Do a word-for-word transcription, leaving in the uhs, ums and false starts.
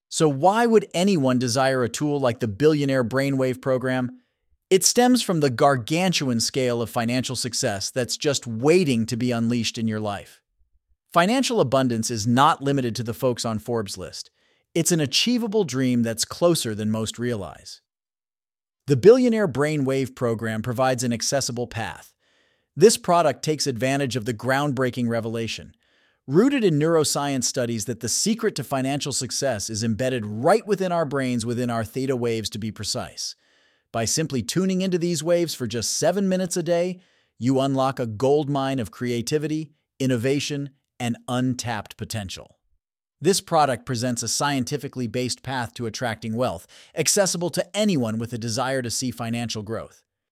So why would anyone desire a tool like the Billionaire Brainwave program? It stems from the gargantuan scale of financial success that's just waiting to be unleashed in your life. Financial abundance is not limited to the folks on Forbes' list. It's an achievable dream that's closer than most realize. The Billionaire Brainwave program provides an accessible path. This product takes advantage of the groundbreaking revelation, rooted in neuroscience studies, that the secret to financial success is embedded right within our brains, within our theta waves to be precise. By simply tuning into these waves for just seven minutes a day, you unlock a goldmine of creativity, innovation, and untapped potential. This product presents a scientifically based path to attracting wealth, accessible to anyone with a desire to see financial growth.